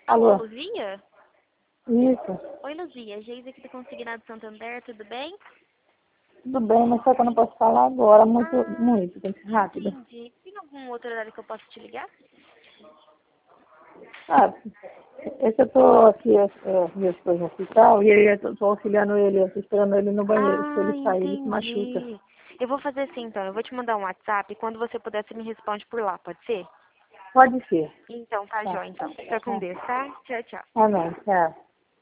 Alô, Alô? Luzia? Isso. Oi, Luzia. Geise aqui do Consignado Santander, tudo bem? Tudo bem, mas só que eu não posso falar agora, Ah, tem que ser rápido. entendi. Tem algum outro horário que eu posso te ligar? Ah, esse eu tô aqui, meu esposo no hospital, e aí eu tô auxiliando ele, eu tô esperando ele no banheiro. Se Ah, ele sair, ele se machuca. entendi. Eu vou fazer assim, então. Eu vou te mandar um WhatsApp e quando você puder, você me responde por lá, pode ser? Pode ser. Então, tá Tá. jóia, então. Fica com Tá. Deus, tá? Tchau, tchau. Ah, não, tchau.